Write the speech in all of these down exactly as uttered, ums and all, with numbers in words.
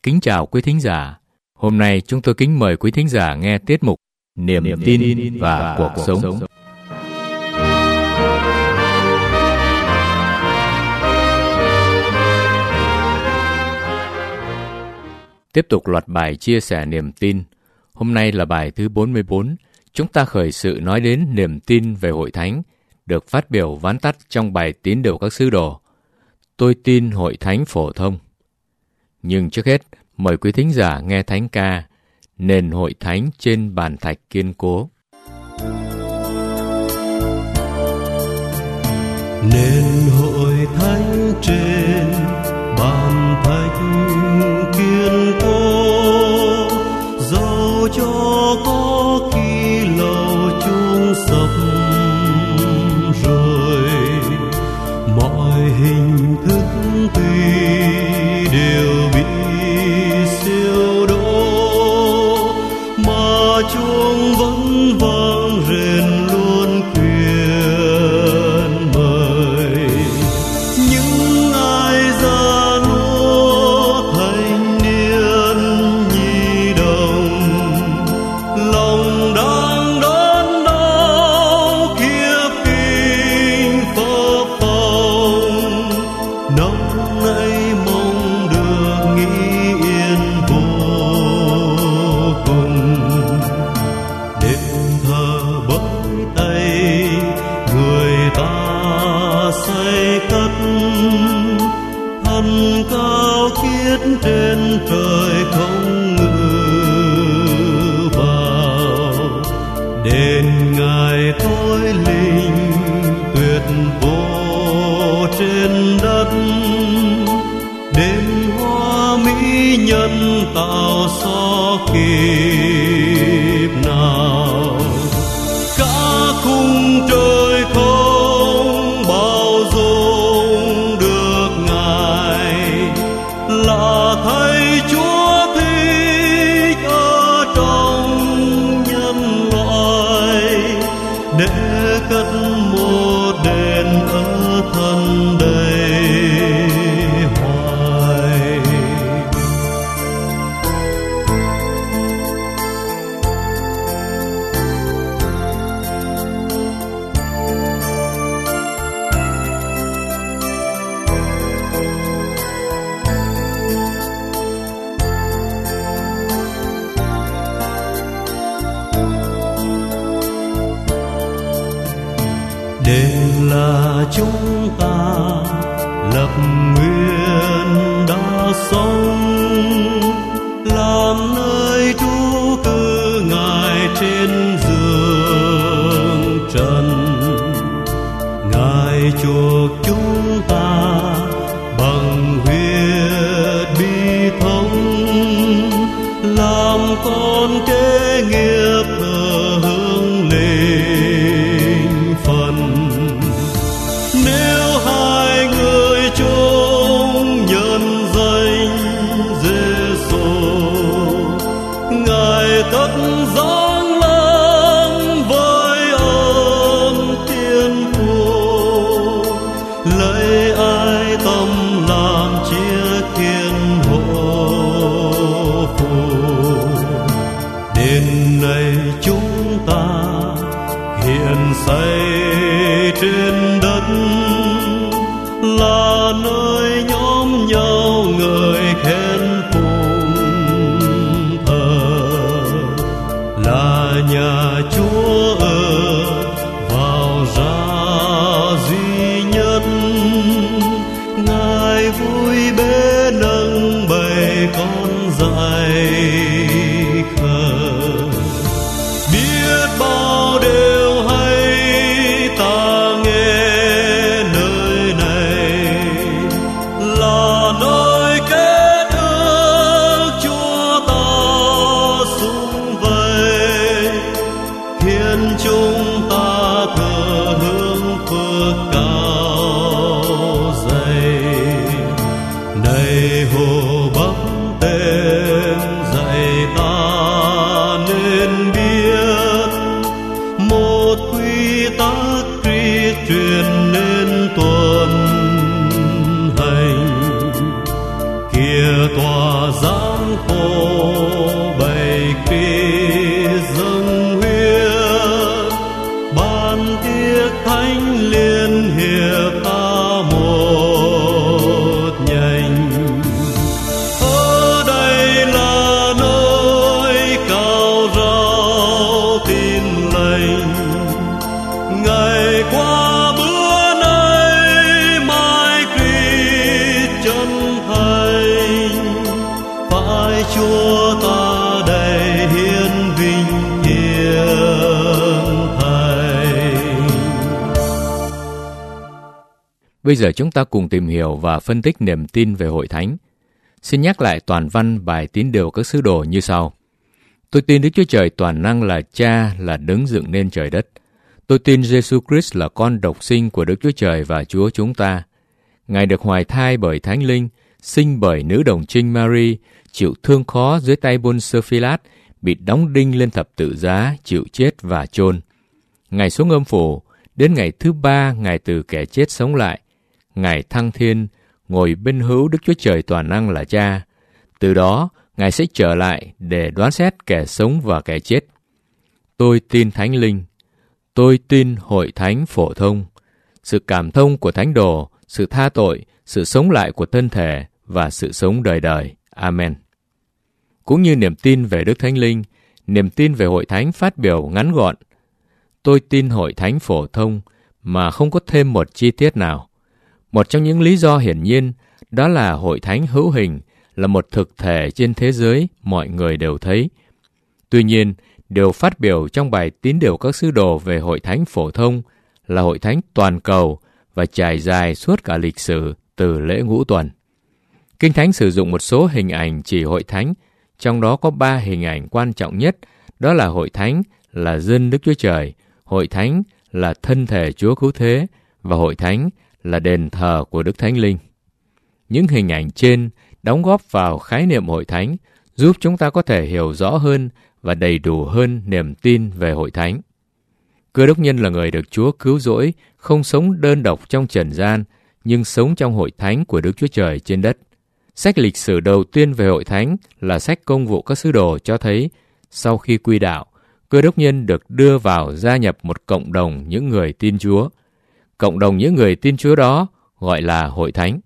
Kính chào quý thính giả. Hôm nay chúng tôi kính mời quý thính giả nghe tiết mục Niềm, Niềm tin, tin và, và cuộc, cuộc sống. sống. Tiếp tục loạt bài chia sẻ niềm tin. Hôm nay là bài thứ bốn mươi bốn. Chúng ta khởi sự nói đến niềm tin về Hội Thánh, được phát biểu vắn tắt trong bài Tín điều các sứ đồ. Tôi tin Hội Thánh phổ thông. Nhưng trước hết, mời quý thính giả nghe thánh ca Nền Hội Thánh trên bàn thạch kiên cố. Nền Hội Thánh trên bàn thạch kiên cố, dẫu cho có khi lầu chuông sập rồi, mọi hình thức tuy đều bị siêu đổ, mà chuông vẫn vang rền luôn khuyên mời những ai già nua thanh niên nhi đồng, lòng đang đớn đau kiếp kinh phập phồng, nóng nảy mong được nghỉ yên vô cùng. Đêm thờ bởi tay người ta say cất, thân cao kiết trên trời không ngự vào, đền ngài tối linh tuyệt vô trên đất, đêm hoa mỹ nhân tạo so kịp nào. Cả khung trời không bao dung được ngài, là thấy Chúa thích ở trong nhân loại, để cất một đền ở thân đầy hoài. Đền là chúng ta lập nguyện đã sống, làm nơi trú cư ngài trên giường trần. Ngài chuộc chúng ta bằng huyết bi thống, làm con kế nghiệp thờ hương linh phần. Nếu hai người chung nhân danh Giê-xu, ngài tất giáng lâm với ơn thiên父, lấy ai tâm làm chiếc kiên hộ phù. Đền này chúng ta hiện xây trên đất, là nơi nhóm nhau người khen phụng thờ, là nhà Chúa ở vào ra duy nhất. Ngài vui bế nâng bầy con dại khờ, biết bao điều hay ta nghe nơi này, là nơi kết ước Chúa ta sum vầy, khiến chúng ta thờ hương phước cao dày. Này hồ Bắc Tề gian khổ bày kê dâng huyết, ban tiếc thánh liên hiệp ta một nhành. Ở đây là nơi cao rao tin lành, ngày qua bữa nay mai Christ chân thành, phải Chúa ta đầy hiến vinh hiển thành. Bây giờ chúng ta cùng tìm hiểu và phân tích niềm tin về Hội Thánh. Xin nhắc lại toàn văn bài tín điều các sứ đồ như sau. Tôi tin Đức Chúa Trời toàn năng là Cha, là đấng dựng nên trời đất. Tôi tin Giêsu Christ là con độc sinh của Đức Chúa Trời và Chúa chúng ta. Ngài được hoài thai bởi Thánh Linh, sinh bởi nữ đồng trinh Mary, chịu thương khó dưới tay Pôn-sơ Phi-lát, bị đóng đinh lên thập tự giá, chịu chết và chôn. Ngài xuống âm phủ, đến ngày thứ ba Ngài từ kẻ chết sống lại. Ngài thăng thiên, ngồi bên hữu Đức Chúa Trời toàn năng là Cha. Từ đó, Ngài sẽ trở lại để đoán xét kẻ sống và kẻ chết. Tôi tin Thánh Linh. Tôi tin Hội Thánh phổ thông, sự cảm thông của Thánh đồ, sự tha tội, sự sống lại của thân thể và sự sống đời đời. Amen. Cũng như niềm tin về Đức Thánh Linh, niềm tin về Hội Thánh phát biểu ngắn gọn. Tôi tin Hội Thánh phổ thông mà không có thêm một chi tiết nào. Một trong những lý do hiển nhiên đó là Hội Thánh hữu hình, là một thực thể trên thế giới mọi người đều thấy. Tuy nhiên, điều phát biểu trong bài tín điều các sứ đồ về Hội Thánh phổ thông là Hội Thánh toàn cầu và trải dài suốt cả lịch sử từ lễ ngũ tuần. Kinh Thánh sử dụng một số hình ảnh chỉ Hội Thánh, trong đó có ba hình ảnh quan trọng nhất, đó là Hội Thánh là dân Đức Chúa Trời, Hội Thánh là thân thể Chúa Cứu Thế và Hội Thánh là đền thờ của Đức Thánh Linh. Những hình ảnh trên đóng góp vào khái niệm Hội Thánh, giúp chúng ta có thể hiểu rõ hơn và đầy đủ hơn niềm tin về Hội Thánh. Cơ đốc nhân là người được Chúa cứu rỗi, không sống đơn độc trong trần gian, nhưng sống trong Hội Thánh của Đức Chúa Trời trên đất. Sách lịch sử đầu tiên về Hội Thánh là sách Công vụ các sứ đồ cho thấy, sau khi quy đạo, cơ đốc nhân được đưa vào gia nhập một cộng đồng những người tin Chúa. Cộng đồng những người tin Chúa đó gọi là Hội Thánh.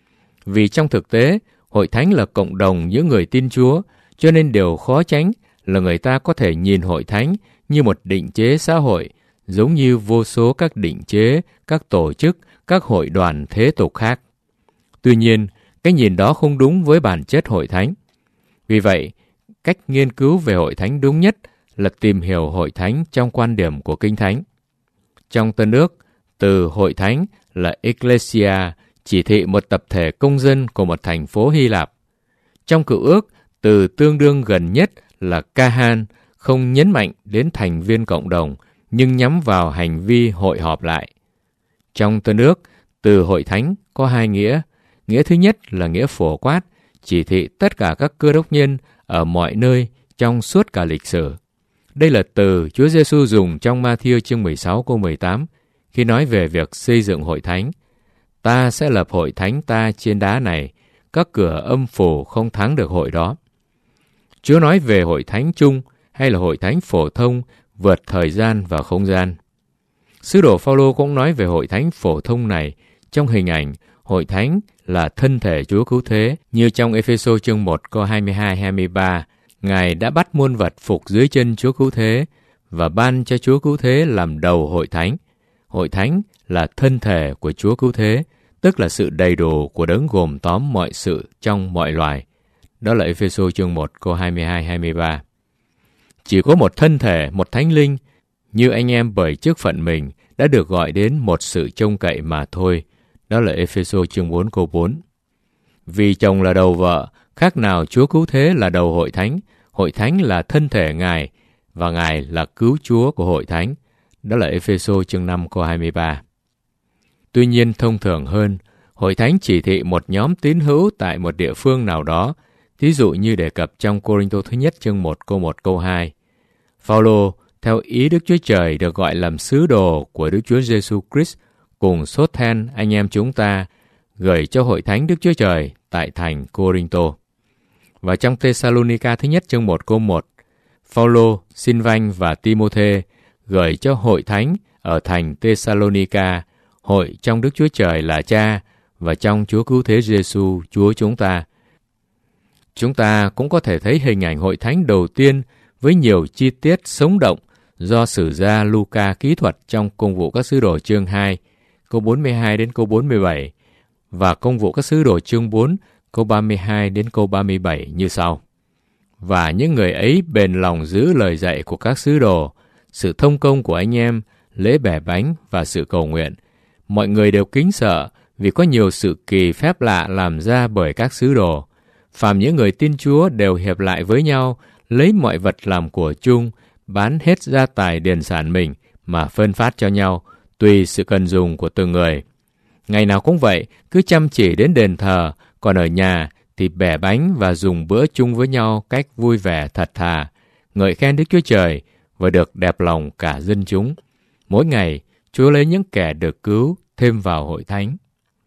Vì trong thực tế, Hội Thánh là cộng đồng những người tin Chúa, cho nên điều khó tránh là người ta có thể nhìn Hội Thánh như một định chế xã hội, giống như vô số các định chế, các tổ chức, các hội đoàn thế tục khác. Tuy nhiên, cái nhìn đó không đúng với bản chất Hội Thánh. Vì vậy, cách nghiên cứu về Hội Thánh đúng nhất là tìm hiểu Hội Thánh trong quan điểm của Kinh Thánh. Trong Tân Ước, từ Hội Thánh là Ecclesia, chỉ thị một tập thể công dân của một thành phố Hy Lạp. Trong Cựu Ước, từ tương đương gần nhất là Kahan, không nhấn mạnh đến thành viên cộng đồng, nhưng nhắm vào hành vi hội họp lại. Trong Tân Ước, từ Hội Thánh có hai nghĩa. Nghĩa thứ nhất là nghĩa phổ quát, chỉ thị tất cả các cơ đốc nhân ở mọi nơi trong suốt cả lịch sử. Đây là từ Chúa Giêsu dùng trong Ma-thi-ơ chương mười sáu câu mười tám khi nói về việc xây dựng Hội Thánh. Ta sẽ lập Hội Thánh ta trên đá này, các cửa âm phủ không thắng được hội đó. Chúa nói về Hội Thánh chung hay là Hội Thánh phổ thông vượt thời gian và không gian. Sứ đồ Phao-lô cũng nói về Hội Thánh phổ thông này trong hình ảnh Hội Thánh là thân thể Chúa Cứu Thế, như trong Ê-phê-sô chương một câu hai mươi hai hai mươi ba, Ngài đã bắt muôn vật phục dưới chân Chúa Cứu Thế và ban cho Chúa Cứu Thế làm đầu Hội Thánh. Hội Thánh là thân thể của Chúa Cứu Thế, tức là sự đầy đủ của đấng gồm tóm mọi sự trong mọi loài. Đó là Ê-phê-sô chương một câu hai mươi hai hai mươi ba. Chỉ có một thân thể, một Thánh Linh, như anh em bởi chức phận mình đã được gọi đến một sự trông cậy mà thôi. Đó là Ê-phê-sô chương bốn câu bốn. Vì chồng là đầu vợ, khác nào Chúa Cứu Thế là đầu Hội Thánh, Hội Thánh là thân thể Ngài, và Ngài là cứu Chúa của Hội Thánh. Đó là Ê-phê-sô chương năm câu hai mươi ba. Tuy nhiên, thông thường hơn, Hội Thánh chỉ thị một nhóm tín hữu tại một địa phương nào đó, thí dụ như đề cập trong Cô-rinh-tô thứ nhất chương một câu một câu hai. Phao-lô, theo ý Đức Chúa Trời, được gọi làm sứ đồ của Đức Chúa Giêsu Christ, cùng Sốt-then anh em chúng ta, gửi cho Hội Thánh Đức Chúa Trời tại thành Cô-rinh-tô. Và trong Thessalonica thứ nhất chương một câu một, Phaolô, Silvan và Timôthê gửi cho hội thánh ở thành Thessalonica, hội trong Đức Chúa Trời là Cha và trong Chúa Cứu Thế Giêsu Chúa chúng ta. Chúng ta cũng có thể thấy hình ảnh hội thánh đầu tiên với nhiều chi tiết sống động do sử gia Luca kỹ thuật trong Công vụ các sứ đồ chương hai, câu bốn mươi hai đến câu bốn mươi bảy và Công vụ các sứ đồ chương bốn, câu ba mươi hai đến câu ba mươi bảy như sau. Và những người ấy bền lòng giữ lời dạy của các sứ đồ, sự thông công của anh em, lễ bẻ bánh và sự cầu nguyện. Mọi người đều kính sợ vì có nhiều sự kỳ phép lạ làm ra bởi các sứ đồ. Phàm những người tin Chúa đều hiệp lại với nhau, lấy mọi vật làm của chung, bán hết gia tài điền sản mình mà phân phát cho nhau, tùy sự cần dùng của từng người. Ngày nào cũng vậy, cứ chăm chỉ đến đền thờ, còn ở nhà thì bẻ bánh và dùng bữa chung với nhau cách vui vẻ thật thà, ngợi khen Đức Chúa Trời và được đẹp lòng cả dân chúng. Mỗi ngày, Chúa lấy những kẻ được cứu thêm vào hội thánh.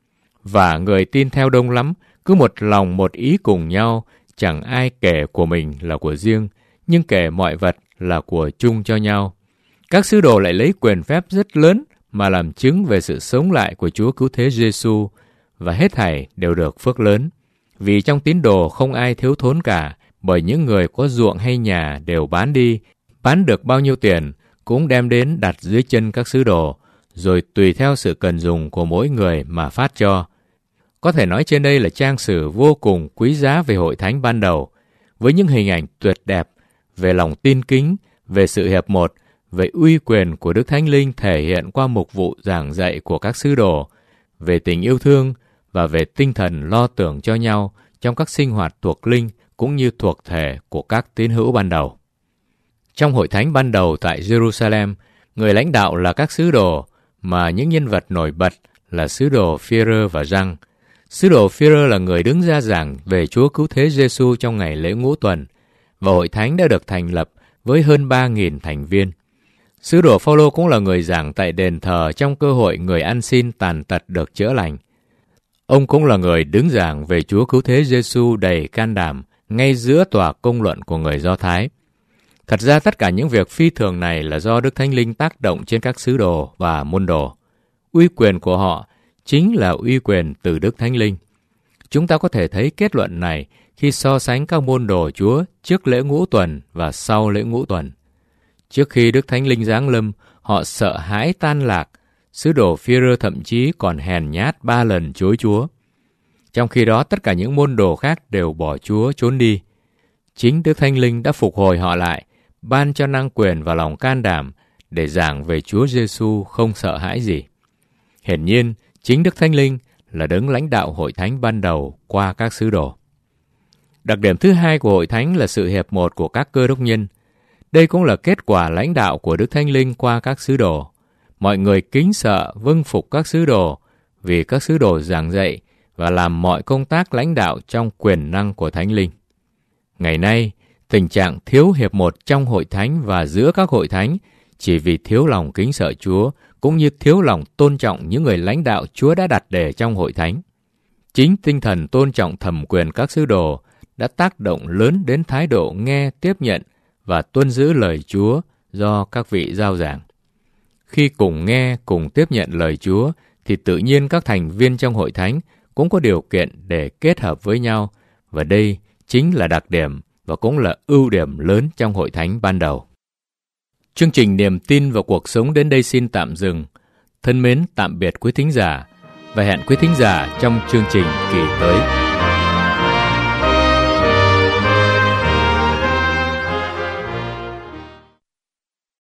Và người tin theo đông lắm, cứ một lòng một ý cùng nhau, chẳng ai kể của mình là của riêng, nhưng kể mọi vật là của chung cho nhau. Các sứ đồ lại lấy quyền phép rất lớn mà làm chứng về sự sống lại của Chúa Cứu Thế Giêsu, và hết thảy đều được phước lớn. Vì trong tín đồ không ai thiếu thốn cả, bởi những người có ruộng hay nhà đều bán đi, bán được bao nhiêu tiền cũng đem đến đặt dưới chân các sứ đồ, rồi tùy theo sự cần dùng của mỗi người mà phát cho. Có thể nói trên đây là trang sử vô cùng quý giá về hội thánh ban đầu, với những hình ảnh tuyệt đẹp về lòng tin kính, về sự hiệp một, về uy quyền của Đức Thánh Linh thể hiện qua mục vụ giảng dạy của các sứ đồ, về tình yêu thương và về tinh thần lo tưởng cho nhau trong các sinh hoạt thuộc linh cũng như thuộc thể của các tín hữu ban đầu. Trong hội thánh ban đầu tại Jerusalem, người lãnh đạo là các sứ đồ, mà những nhân vật nổi bật là sứ đồ Phi-e-rơ và Giăng. Sứ đồ Phi-e-rơ là người đứng ra giảng về Chúa Cứu Thế Giêsu trong ngày lễ Ngũ Tuần, và hội thánh đã được thành lập với hơn ba nghìn thành viên. Sứ đồ Phaolô cũng là người giảng tại đền thờ trong cơ hội người ăn xin tàn tật được chữa lành. Ông cũng là người đứng giảng về Chúa Cứu Thế Giêsu đầy can đảm ngay giữa tòa công luận của người Do Thái. Thật ra tất cả những việc phi thường này là do Đức Thánh Linh tác động trên các sứ đồ và môn đồ. Uy quyền của họ chính là uy quyền từ Đức Thánh Linh. Chúng ta có thể thấy kết luận này khi so sánh các môn đồ Chúa trước lễ Ngũ Tuần và sau lễ Ngũ Tuần. Trước khi Đức Thánh Linh giáng lâm, họ sợ hãi tan lạc. Sứ đồ Phi-e-rơ thậm chí còn hèn nhát ba lần chối Chúa. Trong khi đó, tất cả những môn đồ khác đều bỏ Chúa trốn đi. Chính Đức Thánh Linh đã phục hồi họ lại, ban cho năng quyền và lòng can đảm để giảng về Chúa Giêsu không sợ hãi gì. Hiển nhiên, chính Đức Thánh Linh là đấng lãnh đạo hội thánh ban đầu qua các sứ đồ. Đặc điểm thứ hai của hội thánh là sự hiệp một của các cơ đốc nhân. Đây cũng là kết quả lãnh đạo của Đức Thánh Linh qua các sứ đồ. Mọi người kính sợ vâng phục các sứ đồ vì các sứ đồ giảng dạy và làm mọi công tác lãnh đạo trong quyền năng của Thánh Linh. Ngày nay, tình trạng thiếu hiệp một trong hội thánh và giữa các hội thánh chỉ vì thiếu lòng kính sợ Chúa cũng như thiếu lòng tôn trọng những người lãnh đạo Chúa đã đặt để trong hội thánh. Chính tinh thần tôn trọng thẩm quyền các sứ đồ đã tác động lớn đến thái độ nghe, tiếp nhận và tuân giữ lời Chúa do các vị giao giảng. Khi cùng nghe, cùng tiếp nhận lời Chúa, thì tự nhiên các thành viên trong hội thánh cũng có điều kiện để kết hợp với nhau, và đây chính là đặc điểm và cũng là ưu điểm lớn trong hội thánh ban đầu. Chương trình Niềm tin và cuộc sống đến đây xin tạm dừng. Thân mến tạm biệt quý thính giả, và hẹn quý thính giả trong chương trình kỳ tới.